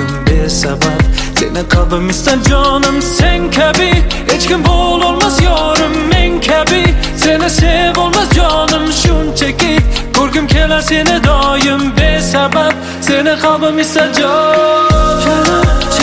doim besabab. Seni qalbim istar jonim sen kabi, hech kim bo'lolmas yorim men kabi. Seni sev olmas jonim shunchaki, ko'rgim kelar seni doim besabab. Seni qalbim istar jonim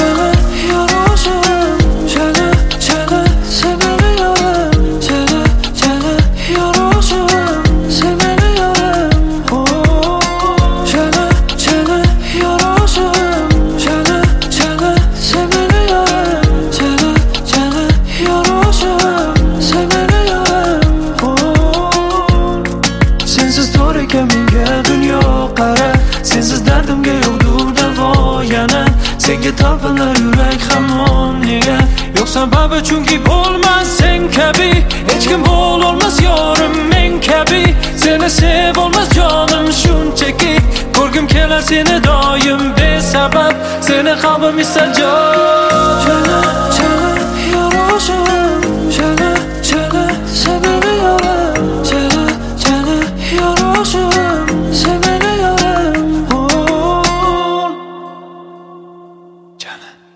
dunyo qara, sensiz dardimga yo'qdur davo yana. Senga talpinar yurak hamon nega? Yo'q sababi chunki bo'lmas sen kabi, hech kim bo'lolmas yorim men kabi. Seni sev olmas jonim shunchaki, ko'rgim kelar seni doim besabab. Seni qalbim istar jana yorishim, jana sevmani yorim, jana yorishim. Jana